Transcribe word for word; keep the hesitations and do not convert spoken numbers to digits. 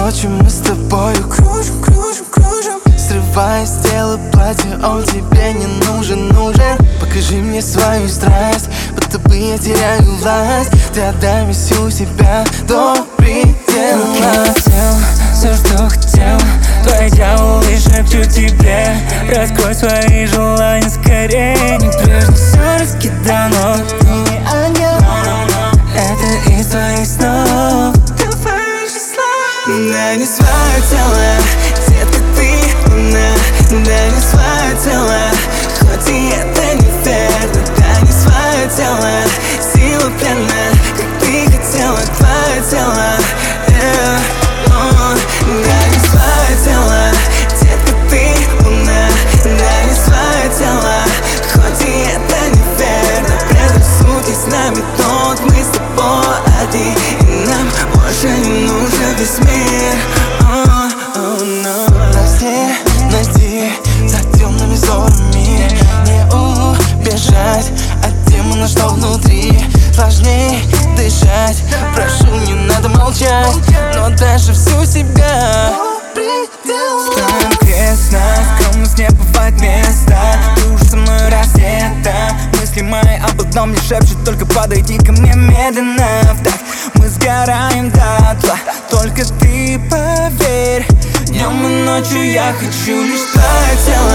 ночью мы с тобою кружим, кружим, кружим, срывая с тела платье, он тебе не нужен, нужен. Покажи мне свою страсть, будто бы я теряю власть. Ты отдай мне всю себя до предела. Хотел все, что хотел, твои дьяволы шепчут тебе. Раскрой свои желания скорее, не прежде все раскидано. Ты не ангел, это из твоих снов. Давай же слава. Дай мне свое тело, детка, ты луна. Дай мне свое тело, хоть и это не верно. Дай мне свое тело, сила пьяна, как ты хотела, твое тело. Yeah. Oh. Дай мне свое тело, детка, ты луна. Дай мне свое тело, хоть и это не верно. Предрассудки с нами тот, мы с тобой одни, и нам больше не нужен весь мир. Oh, oh, no. Найди, найди за темными зорами, не убежать от демона, что внутри. Сложней дышать, прошу, не надо молчать, но даже всю себя. Ставим крест на скромность, не бывает места. Ты уже со мной раздета, мысли мои об одном не шепчут, только подойди ко мне медленно. Так мы сгораем дотла, только ты поверь. Днем и ночью я хочу лишь твое тело.